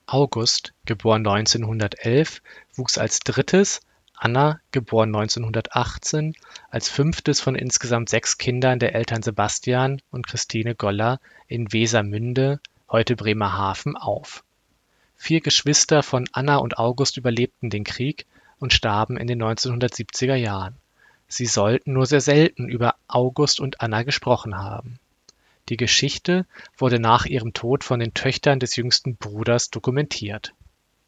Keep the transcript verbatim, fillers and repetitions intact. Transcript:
August, geboren neunzehnhundertelf, wuchs als drittes, Anna, geboren neunzehnhundertachtzehn, als fünftes von insgesamt sechs Kindern der Eltern Sebastian und Christine Goller in Wesermünde, heute Bremerhaven, auf. Vier Geschwister von Anna und August überlebten den Krieg und starben in den neunzehnhundertsiebziger Jahren. Sie sollten nur sehr selten über August und Anna gesprochen haben. Die Geschichte wurde nach ihrem Tod von den Töchtern des jüngsten Bruders dokumentiert